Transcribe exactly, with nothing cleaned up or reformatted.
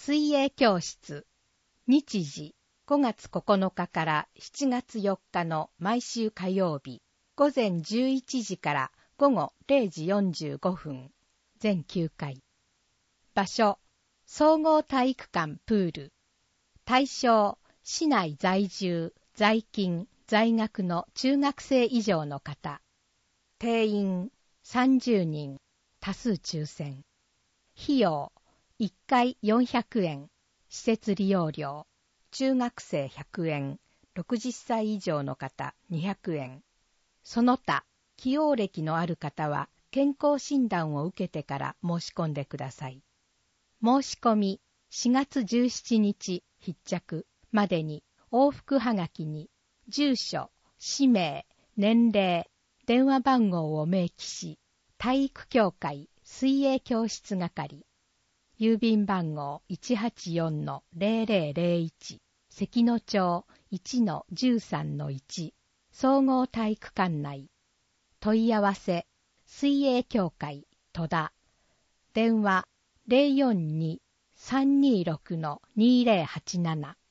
水泳教室。日時ごがつここのかからしちがつよっかの毎週火曜日、午前じゅういちじから午後れいじよんじゅうごふん、全きゅうかい。場所、総合体育館プール。対象、市内在住、在勤、在学の中学生以上の方。定員さんじゅうにん、多数抽選。費用、いっかいよんひゃくえん、施設利用料、中学生ひゃくえん、ろくじゅっさい以上の方にひゃくえん。その他、起用歴のある方は健康診断を受けてから申し込んでください。申し込みしがつじゅうしちにち必着までに往復はがきに住所、氏名、年齢、電話番号を明記し、体育協会水泳教室係、郵便番号 いちはちよんのぜろぜろぜろいち、関野町 いちのじゅうさんのいち、総合体育館内。問い合わせ、水泳協会戸田。電話 ゼロよんに さんにろくのにぜろはちなな。